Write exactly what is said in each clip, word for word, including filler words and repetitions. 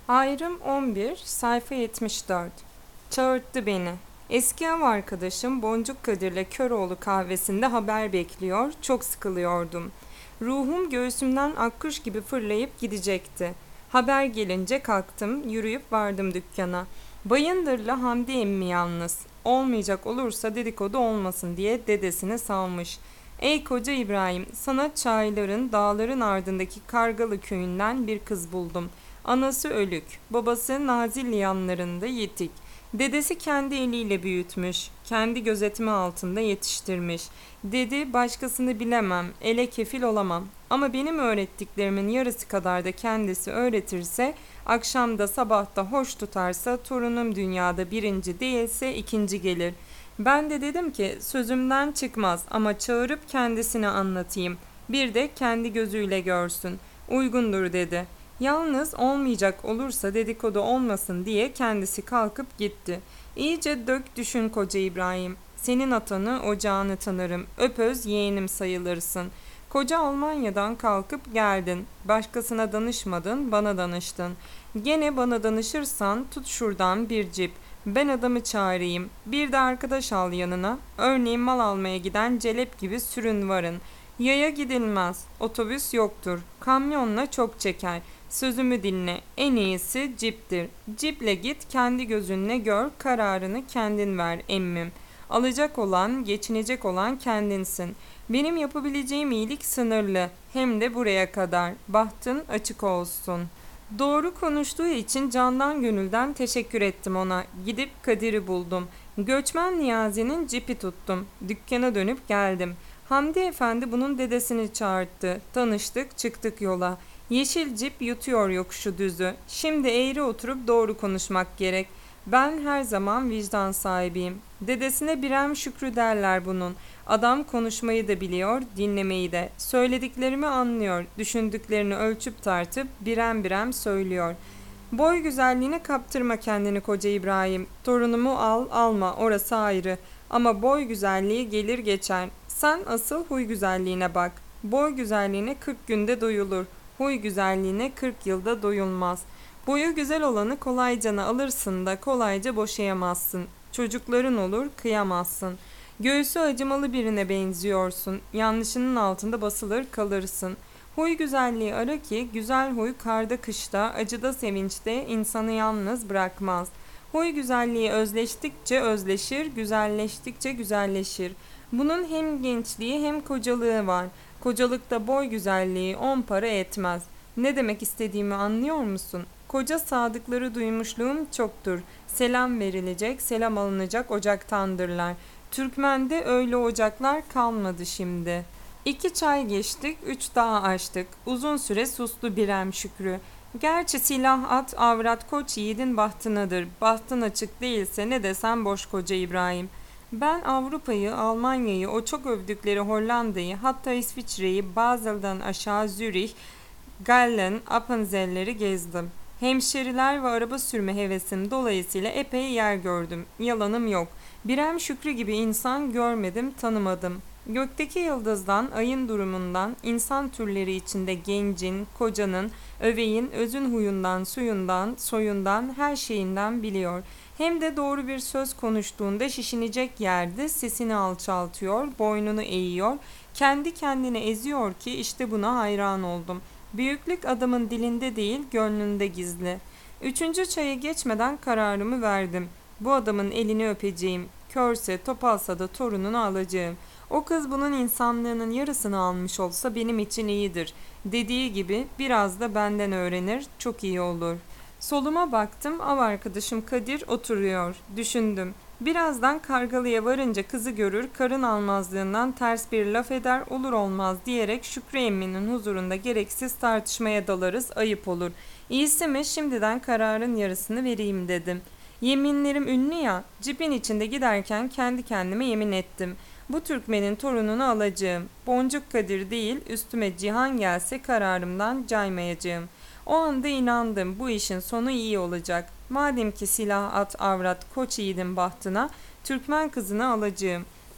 Ayrım on bir, sayfa yetmiş dört. Çağırttı beni. Eski ev arkadaşım Boncuk Kadir'le Köroğlu kahvesinde haber bekliyor, çok sıkılıyordum. Ruhum göğsümden akkuş gibi fırlayıp gidecekti. Haber gelince kalktım, yürüyüp vardım dükkana. Bayındır'la Hamdi emmi yalnız. Olmayacak olursa dedikodu olmasın diye dedesini salmış. Ey koca İbrahim, sana çayların, dağların ardındaki Kargalı köyünden bir kız buldum. Anası ölük, babası Nazilli yanlarında yitik. Dedesi kendi eliyle büyütmüş, kendi gözetimi altında yetiştirmiş. Dedi, başkasını bilemem, ele kefil olamam. Ama benim öğrettiklerimin yarısı kadar da kendisi öğretirse, akşamda sabahta hoş tutarsa torunum dünyada birinci değilse ikinci gelir. Ben de dedim ki sözümden çıkmaz ama çağırıp kendisine anlatayım. Bir de kendi gözüyle görsün. Uygundur dedi. Yalnız olmayacak olursa dedikodu olmasın diye kendisi kalkıp gitti. İyice dök düşün koca İbrahim. Senin atanı ocağını tanırım. Öpöz yeğenim sayılırsın. Koca Almanya'dan kalkıp geldin. Başkasına danışmadın, bana danıştın. Gene bana danışırsan tut şuradan bir cip. Ben adamı çağırayım. Bir de arkadaş al yanına. Örneğin mal almaya giden celep gibi sürün varın. Yaya gidilmez. Otobüs yoktur. Kamyonla çok çeker. Sözümü dinle. En iyisi ciptir. Ciple git, kendi gözünle gör, kararını kendin ver emmim. Alacak olan, geçinecek olan kendinsin. Benim yapabileceğim iyilik sınırlı. Hem de buraya kadar. Bahtın açık olsun. Doğru konuştuğu için candan gönülden teşekkür ettim ona. Gidip Kadir'i buldum. Göçmen Niyazi'nin cipi tuttum. Dükkana dönüp geldim. Hamdi Efendi bunun dedesini çağırttı. Tanıştık, çıktık yola. Yeşil cip yutuyor yokuşu düzü. Şimdi eğri oturup doğru konuşmak gerek. Ben her zaman vicdan sahibiyim. Dedesine Birem Şükrü derler bunun. Adam konuşmayı da biliyor, dinlemeyi de. Söylediklerimi anlıyor, düşündüklerini ölçüp tartıp birem birem söylüyor. Boy güzelliğine kaptırma kendini koca İbrahim. Torunumu al, alma, orası ayrı. Ama boy güzelliği gelir geçer. Sen asıl huy güzelliğine bak. Boy güzelliğine kırk günde doyulur. Huy güzelliğine kırk yılda doyulmaz. Boyu güzel olanı kolaycana alırsın da kolayca boşayamazsın. Çocukların olur, kıyamazsın. Göğsü acımalı birine benziyorsun. Yanlışının altında basılır kalırsın. Huy güzelliği ara ki güzel huy karda kışta, acıda sevinçte insanı yalnız bırakmaz. Huy güzelliği özleştikçe özleşir, güzelleştikçe güzelleşir. Bunun hem gençliği hem kocalığı var. Kocalıkta boy güzelliği on para etmez. Ne demek istediğimi anlıyor musun? Koca sadıkları duymuşluğum çoktur. Selam verilecek, selam alınacak ocaktandırlar. Türkmen'de öyle ocaklar kalmadı şimdi. İki çay geçtik, üç daha açtık. Uzun süre sustu Birem Şükrü. Gerçi silah at, avrat koç yiğidin bahtınadır. Bahtın açık değilse ne desem boş koca İbrahim. Ben Avrupa'yı, Almanya'yı, o çok övdükleri Hollanda'yı, hatta İsviçre'yi, Basel'den aşağı Zürih, Gallen, Appenzeller'i gezdim. Hemşeriler ve araba sürme hevesim dolayısıyla epey yer gördüm. Yalanım yok. Birem Şükrü gibi insan görmedim, tanımadım. Gökteki yıldızdan, ayın durumundan, insan türleri içinde gencin, kocanın, öveyin, özün huyundan, suyundan, soyundan, her şeyinden biliyor. Hem de doğru bir söz konuştuğunda şişinecek yerde sesini alçaltıyor, boynunu eğiyor, kendi kendine eziyor ki işte buna hayran oldum. Büyüklük adamın dilinde değil, gönlünde gizli. Üçüncü çayı geçmeden kararımı verdim. Bu adamın elini öpeceğim. Körse, topalsa da torununu alacağım. O kız bunun insanlığının yarısını almış olsa benim için iyidir. Dediği gibi biraz da benden öğrenir, çok iyi olur. Soluma baktım, av arkadaşım Kadir oturuyor. Düşündüm. Birazdan Kargalı'ya varınca kızı görür, karın almazlığından ters bir laf eder, olur olmaz diyerek Şükrü emminin huzurunda gereksiz tartışmaya dalarız, ayıp olur. İyisi mi şimdiden kararın yarısını vereyim dedim. Yeminlerim ünlü ya, cipin içinde giderken kendi kendime yemin ettim. Bu Türkmenin torununu alacağım. Boncuk Kadir değil, üstüme cihan gelse kararımdan caymayacağım. O anda inandım, bu işin sonu iyi olacak. Madem ki silah at avrat koç yiğidin bahtına, Türkmen kızını alacağım.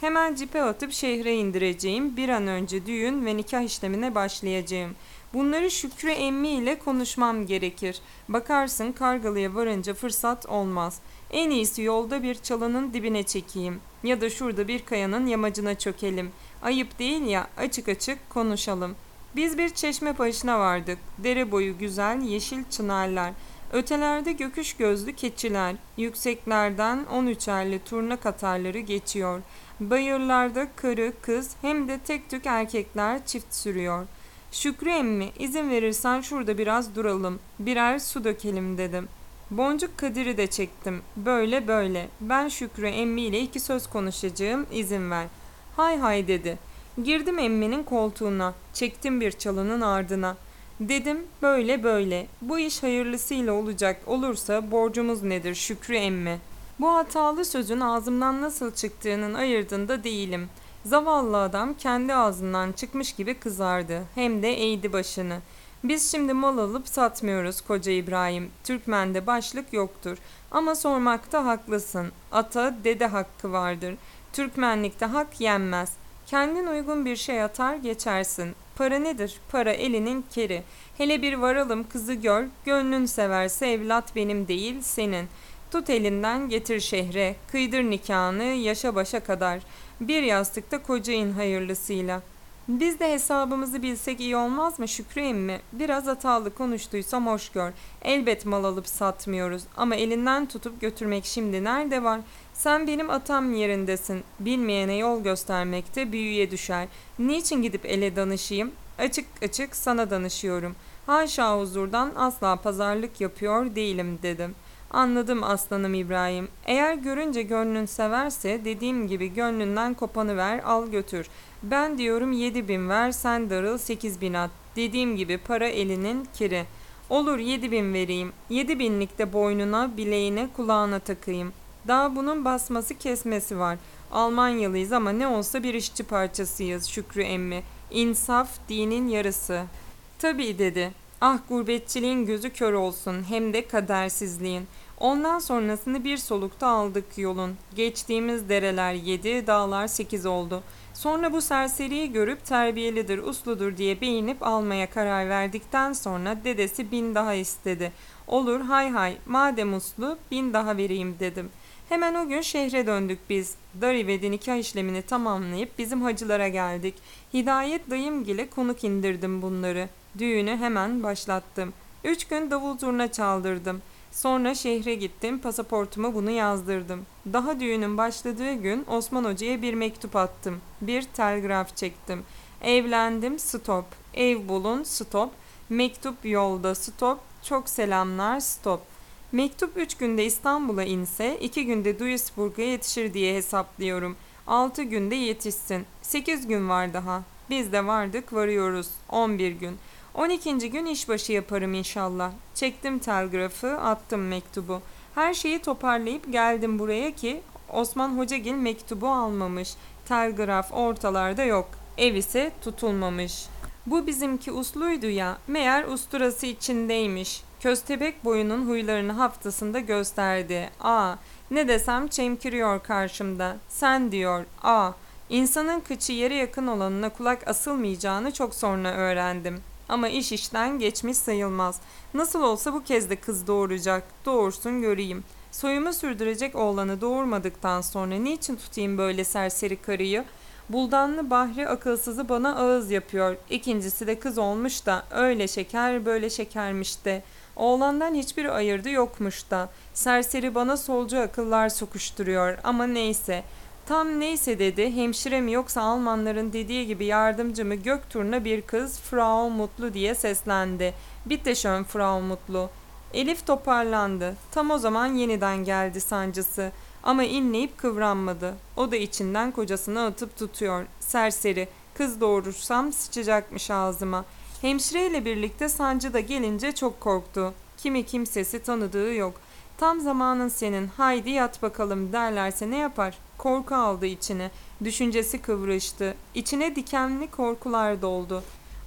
Hemen cipe atıp şehre indireceğim. Bir an önce düğün ve nikah işlemine başlayacağım. Bunları Şükrü emmi ile konuşmam gerekir. Bakarsın Kargalı'ya varınca fırsat olmaz. En iyisi yolda bir çalının dibine çekeyim. Ya da şurada bir kayanın yamacına çökelim. Ayıp değil ya, açık açık konuşalım. Biz bir çeşme başına vardık. Dere boyu güzel yeşil çınarlar. Ötelerde göküş gözlü keçiler. Yükseklerden on üçerli turna katarları geçiyor. Bayırlarda karı, kız hem de tek tük erkekler çift sürüyor. Şükrü emmi, izin verirsen şurada biraz duralım. Birer su dökelim dedim. Boncuk Kadir'i de çektim. Böyle böyle. Ben Şükrü emmi ile iki söz konuşacağım, izin ver. Hay hay dedi. Girdim emminin koltuğuna. Çektim bir çalının ardına. Dedim böyle böyle. Bu iş hayırlısıyla olacak olursa borcumuz nedir Şükrü emmi? Bu hatalı sözün ağzımdan nasıl çıktığının ayırdığında değilim. Zavallı adam kendi ağzından çıkmış gibi kızardı. Hem de eğdi başını. Biz şimdi mal alıp satmıyoruz koca İbrahim. Türkmen'de başlık yoktur. Ama sormakta haklısın. Ata dede hakkı vardır. Türkmenlikte hak yenmez. Kendin uygun bir şey atar geçersin. Para nedir? Para elinin keri. Hele bir varalım kızı gör. Gönlün severse evlat benim değil senin. Tut elinden getir şehre. Kıydır nikahını yaşa başa kadar. Bir yastıkta kocayın hayırlısıyla. Biz de hesabımızı bilsek iyi olmaz mı Şükrü emmi? Biraz hatalı konuştuysam hoş gör. Elbet mal alıp satmıyoruz ama elinden tutup götürmek şimdi nerede var? Sen benim atam yerindesin. Bilmeyene yol göstermekte büyüye düşer. Niçin gidip ele danışayım? Açık açık sana danışıyorum. Haşa huzurdan asla pazarlık yapıyor değilim dedim. Anladım aslanım İbrahim. Eğer görünce gönlün severse dediğim gibi gönlünden kopanı ver al götür. Ben diyorum yedi bin ver sen darıl sekiz bin at. Dediğim gibi para elinin kiri. Olur yedi bin vereyim. Yedi binlik de boynuna, bileğine, kulağına takayım. Daha bunun basması kesmesi var. Almanyalıyız ama ne olsa bir işçi parçasıyız Şükrü emmi. İnsaf dinin yarısı. Tabii dedi. Ah gurbetçiliğin gözü kör olsun hem de kadersizliğin. Ondan sonrasını bir solukta aldık yolun. Geçtiğimiz dereler yedi, dağlar sekiz oldu. Sonra bu serseriyi görüp terbiyelidir, usludur diye beğenip almaya karar verdikten sonra dedesi bin daha istedi. Olur hay hay, madem uslu bin daha vereyim dedim. Hemen o gün şehre döndük biz. Darivedi nikah işlemini tamamlayıp bizim hacılara geldik. Hidayet dayımgile konuk indirdim bunları. Düğünü hemen başlattım. Üç gün davul zurna çaldırdım. Sonra şehre gittim, pasaportuma bunu yazdırdım. Daha düğünün başladığı gün Osman Hoca'ya bir mektup attım. Bir telgraf çektim. Evlendim, stop. Ev bulun, stop. Mektup yolda, stop. Çok selamlar, stop. Mektup üç günde İstanbul'a inse, iki günde Duisburg'a yetişir diye hesaplıyorum. Altı günde yetişsin. Sekiz gün var daha. Biz de vardık, varıyoruz. On bir gün. On ikinci gün işbaşı yaparım inşallah. Çektim telgrafı, attım mektubu. Her şeyi toparlayıp geldim buraya ki Osman Hocagil mektubu almamış. Telgraf ortalarda yok. Ev ise tutulmamış. Bu bizimki usluydu ya, meğer usturası içindeymiş. Köstebek boyunun huylarını haftasında gösterdi. Aa, ne desem çemkiriyor karşımda. Sen diyor, aa, insanın kıçı yere yakın olanına kulak asılmayacağını çok sonra öğrendim. Ama iş işten geçmiş sayılmaz. Nasıl olsa bu kez de kız doğuracak. Doğursun göreyim. Soyumu sürdürecek oğlanı doğurmadıktan sonra niçin tutayım böyle serseri karıyı? Buldanlı Bahri akılsızı bana ağız yapıyor. İkincisi de kız olmuş da öyle şeker böyle şekermiş de. Oğlandan hiçbir ayırdı yokmuş da. Serseri bana solcu akıllar sokuşturuyor ama neyse. Tam neyse dedi, hemşire mi yoksa Almanların dediği gibi yardımcı mı Göktuğ'una bir kız Frau Mutlu diye seslendi. Bitte schön Frau Mutlu. Elif toparlandı. Tam o zaman yeniden geldi sancısı. Ama inleyip kıvranmadı. O da içinden kocasını atıp tutuyor. Serseri, kız doğurursam sıçacakmış ağzıma. Hemşireyle birlikte sancı da gelince çok korktu. Kimi kimsesi tanıdığı yok. Tam zamanın senin, haydi yat bakalım derlerse ne yapar? Korku aldı içine. Düşüncesi kıvrıştı. İçine dikenli korkular doldu.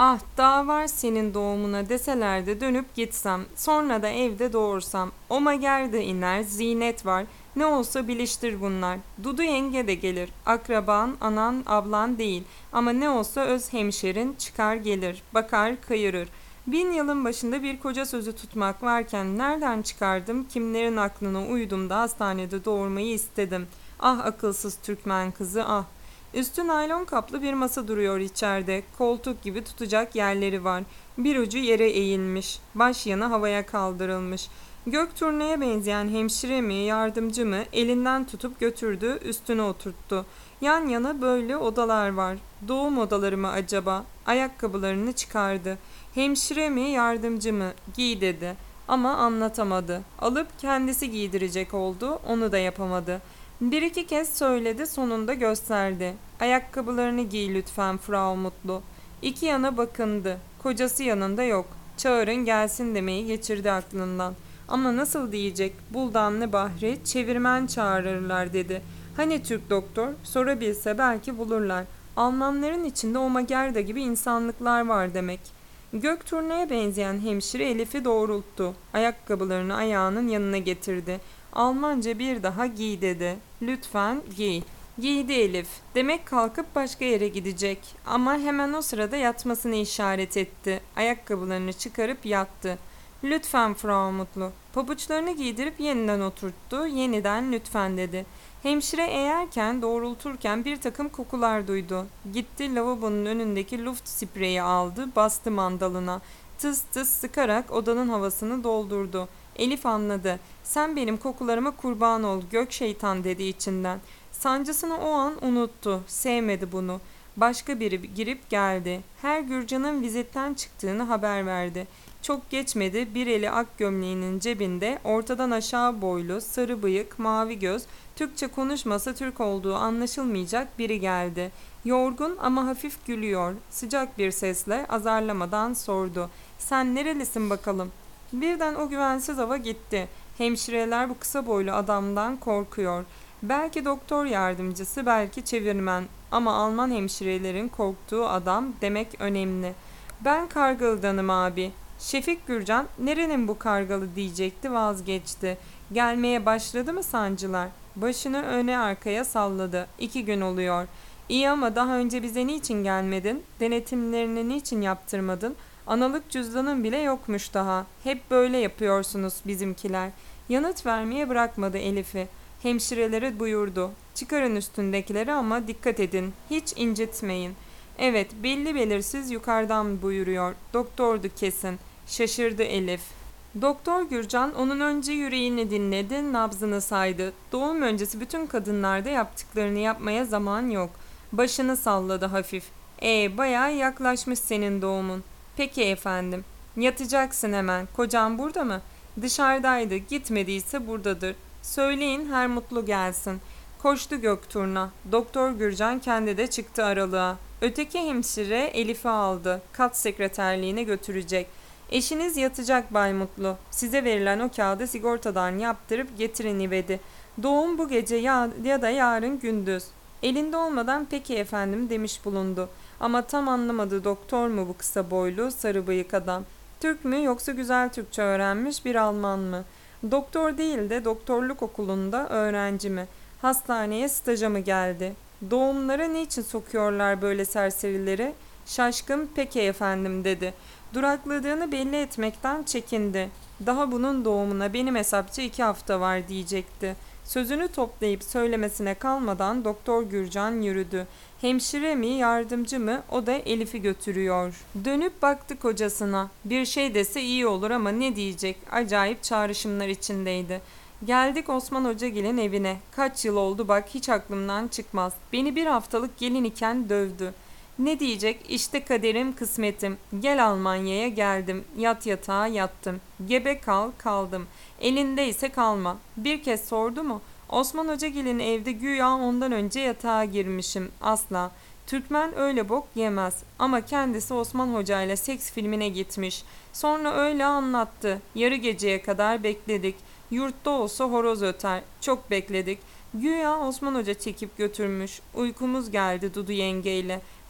Ah daha var senin doğumuna deseler de dönüp gitsem, sonra da evde doğursam. O Mager de iner, Zinet var. Ne olsa biliştir bunlar. Dudu yenge de gelir. Akraban, anan, ablan değil. Ama ne olsa öz hemşerin çıkar gelir. Bakar kayırır. Bin yılın başında bir koca sözü tutmak varken nereden çıkardım, kimlerin aklına uydum da hastanede doğurmayı istedim. Ah akılsız Türkmen kızı ah. Üstü naylon kaplı bir masa duruyor içeride. Koltuk gibi tutacak yerleri var. Bir ucu yere eğilmiş. Baş yana havaya kaldırılmış. Gök turneye benzeyen hemşire mi, yardımcı mı elinden tutup götürdü, üstüne oturttu. Yan yana böyle odalar var. Doğum odaları mı acaba? Ayakkabılarını çıkardı. Hemşire mi, yardımcı mı? Giy dedi. Ama anlatamadı. Alıp kendisi giydirecek oldu, onu da yapamadı. Bir iki kez söyledi, sonunda gösterdi. Ayakkabılarını giy lütfen Frau Mutlu. İki yana bakındı. Kocası yanında yok. Çağırın gelsin demeyi geçirdi aklından. Ama nasıl diyecek? Buldanlı Bahri, çevirmen çağırırlar dedi. Hani Türk doktor? Sorabilse belki bulurlar. Almanların içinde o Magerda gibi insanlıklar var demek. Gök turneye benzeyen hemşire Elif'i doğrulttu. Ayakkabılarını ayağının yanına getirdi. Almanca bir daha giy dedi. Lütfen giy. Giydi Elif. Demek kalkıp başka yere gidecek. Ama hemen o sırada yatmasını işaret etti. Ayakkabılarını çıkarıp yattı. Lütfen Frau Mutlu. Pabuçlarını giydirip yeniden oturttu. Yeniden lütfen dedi. Hemşire eğerken, doğrulturken bir takım kokular duydu. Gitti lavabonun önündeki luft spreyi aldı, bastı mandalına. Tıs tıs sıkarak odanın havasını doldurdu. Elif anladı. Sen benim kokularıma kurban ol gök şeytan dedi içinden. Sancısını o an unuttu. Sevmedi bunu. Başka biri girip geldi. Her Gürcan'ın vizitten çıktığını haber verdi. Çok geçmedi, bir eli ak gömleğinin cebinde, ortadan aşağı boylu, sarı bıyık, mavi göz, Türkçe konuşmasa Türk olduğu anlaşılmayacak biri geldi. Yorgun ama hafif gülüyor. Sıcak bir sesle azarlamadan sordu. Sen nerelisin bakalım? Birden o güvensiz hava gitti. Hemşireler bu kısa boylu adamdan korkuyor. Belki doktor yardımcısı, belki çevirmen. Ama Alman hemşirelerin korktuğu adam demek önemli. Ben Kargalı'danım abi. Şefik Gürcan, nerenin bu Kargalı diyecekti, vazgeçti. Gelmeye başladı mı sancılar? Başını öne arkaya salladı. İki gün oluyor. İyi ama daha önce bize niçin gelmedin? Denetimlerini niçin yaptırmadın? Analık cüzdanın bile yokmuş daha. Hep böyle yapıyorsunuz bizimkiler. Yanıt vermeye bırakmadı Elif'i. Hemşirelere buyurdu. Çıkarın üstündekileri ama dikkat edin. Hiç incitmeyin. Evet, belli belirsiz yukarıdan buyuruyor. Doktordu kesin. Şaşırdı Elif. Doktor Gürcan onun önce yüreğini dinledi, nabzını saydı. Doğum öncesi bütün kadınlarda yaptıklarını yapmaya zaman yok. Başını salladı hafif. E bayağı yaklaşmış senin doğumun. Peki efendim. Yatacaksın hemen. Kocan burada mı? Dışarıdaydı. Gitmediyse buradadır. Söyleyin her mutlu gelsin. Koştu Gökturna. Doktor Gürcan kendi de çıktı aralığa. Öteki hemşire Elif'i aldı. Kat sekreterliğine götürecek. Eşiniz yatacak Bay Mutlu. Size verilen o kağıdı sigortadan yaptırıp getirin ivedi. Doğum bu gece ya, ya da yarın gündüz. Elinde olmadan peki efendim demiş bulundu. Ama tam anlamadı doktor mu bu kısa boylu sarı bıyık adam. Türk mü yoksa güzel Türkçe öğrenmiş bir Alman mı? Doktor değil de doktorluk okulunda öğrenci mi? Hastaneye staja mı geldi? Doğumlara niçin sokuyorlar böyle serserileri? Şaşkın peki efendim dedi. Durakladığını belli etmekten çekindi. Daha bunun doğumuna benim hesapçı iki hafta var diyecekti. Sözünü toplayıp söylemesine kalmadan Doktor Gürcan yürüdü. Hemşire mi, yardımcı mı, o da Elif'i götürüyor. Dönüp baktı kocasına. Bir şey dese iyi olur ama ne diyecek? Acayip çağrışımlar içindeydi. Geldik Osman Hocagil'in evine. Kaç yıl oldu bak hiç aklımdan çıkmaz. Beni bir haftalık gelin iken dövdü. Ne diyecek? İşte kaderim, kısmetim. Gel Almanya'ya geldim. Yat yatağa yattım. Gebe kal kaldım. Elindeyse kalma. Bir kez sordu mu? Osman Hocagil'in evde güya ondan önce yatağa girmişim. Asla. Türkmen öyle bok yemez. Ama kendisi Osman Hoca ile seks filmine gitmiş. Sonra öyle anlattı. Yarı geceye kadar bekledik. Yurtta olsa horoz öter. Çok bekledik. Güya Osman Hoca çekip götürmüş. Uykumuz geldi Dudu yengeyle.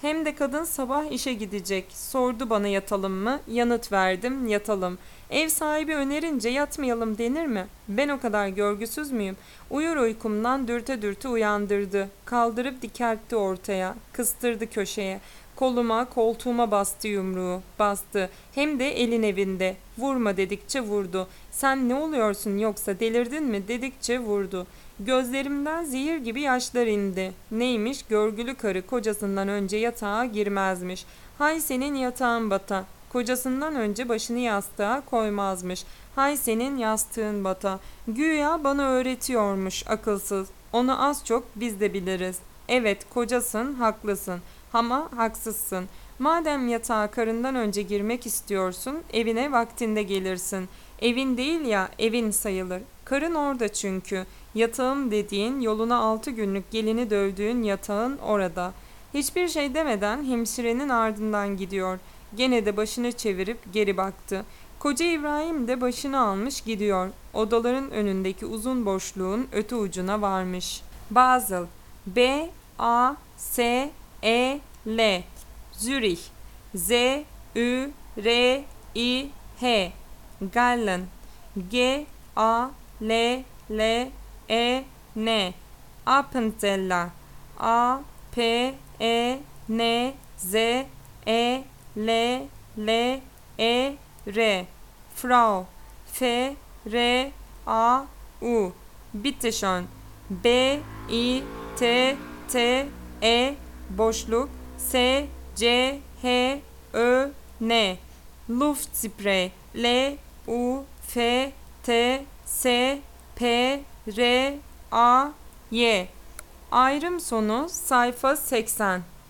Hem de kadın sabah işe gidecek. Sordu bana yatalım mı? Yanıt verdim, yatalım. Ev sahibi önerince yatmayalım denir mi? Ben o kadar görgüsüz müyüm? Uyur uykumdan dürte dürte uyandırdı. Kaldırıp dikeltti ortaya. Kıstırdı köşeye. Koluma, koltuğuma bastı yumruğu. Bastı. Hem de elin evinde. Vurma dedikçe vurdu. Sen ne oluyorsun yoksa delirdin mi dedikçe vurdu. Gözlerimden zehir gibi yaşlar indi. Neymiş? Görgülü karı kocasından önce yatağa girmezmiş. Hay senin yatağın bata. Kocasından önce başını yastığa koymazmış. Hay senin yastığın bata. Güya bana öğretiyormuş akılsız. Onu az çok biz de biliriz. Evet kocasın, haklısın. Ama haksızsın. Madem yatağa karından önce girmek istiyorsun, evine vaktinde gelirsin. Evin değil ya, evin sayılır. Karın orada çünkü. Yatağım dediğin, yoluna altı günlük gelini dövdüğün yatağın orada. Hiçbir şey demeden hemşirenin ardından gidiyor. Gene de başını çevirip geri baktı. Koca İbrahim de başını almış gidiyor. Odaların önündeki uzun boşluğun öte ucuna varmış. Basel, B A S E L, Zürih, Z Ü R İ H, Gallen, G A L L E N, Appenzeller, A P E N Z E L L E R, Frau, F R A U, Bitteschön, B I T T E boşluk S C H Ö N, Luftsprey, L U F T S P R A Y. Ayrım sonu sayfa seksen.